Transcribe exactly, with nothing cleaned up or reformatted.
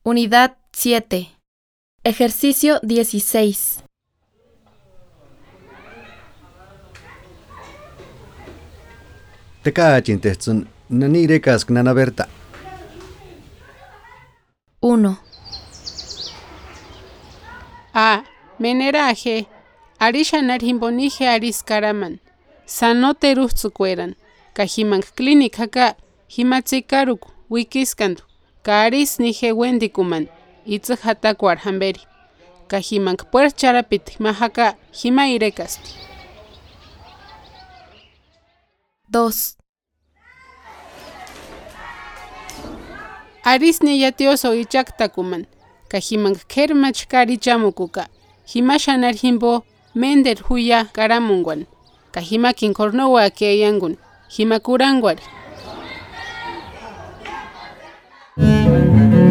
Unidad siete. Ejercicio dieciséis. Tekachin tehtsun nanirekas nanaberta. uno. A. Meneraje. Arishanar himbonije aris karaman. Sanote ruhtsukueran. Kajimank klinikaka himatsikaruk wikiskandu. Karis nije wendikuman. Itzik hatakuar hamberi. Kajimank puercharapit mahaka hima irekasti. dos. Aris niyatioso ichaktakuman. Kajimank kermach karichamukuka. Himashanar himbo mender huya karamunguan. Kajimakin kornowa keyangun. Himakuranguari.